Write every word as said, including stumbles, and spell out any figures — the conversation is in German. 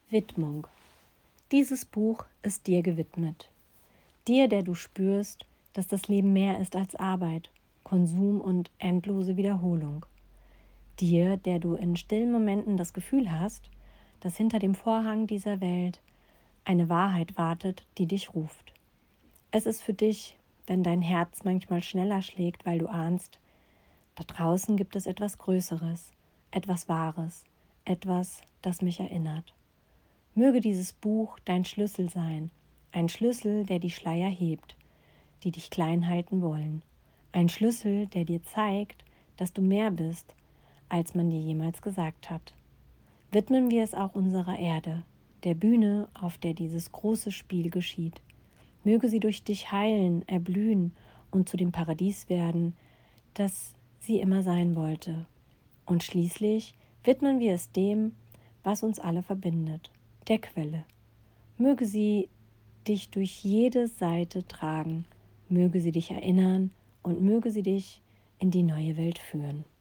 Widmung. Dieses Buch ist dir gewidmet. Dir, der du spürst, dass das Leben mehr ist als Arbeit, Konsum und endlose Wiederholung. Dir, der du in stillen Momenten das Gefühl hast, dass hinter dem Vorhang dieser Welt eine Wahrheit wartet, die dich ruft. Es ist für dich, wenn dein Herz manchmal schneller schlägt, weil du ahnst, da draußen gibt es etwas Größeres, etwas Wahres, etwas, das mich erinnert. Möge dieses Buch dein Schlüssel sein, ein Schlüssel, der die Schleier hebt, die dich klein halten wollen. Ein Schlüssel, der dir zeigt, dass du mehr bist, als man dir jemals gesagt hat. Widmen wir es auch unserer Erde, der Bühne, auf der dieses große Spiel geschieht. Möge sie durch dich heilen, erblühen und zu dem Paradies werden, das sie immer sein wollte. Und schließlich widmen wir es dem, was uns alle verbindet, der Quelle. Möge sie dich durch jede Seite tragen, möge sie dich erinnern und möge sie dich in die neue Welt führen.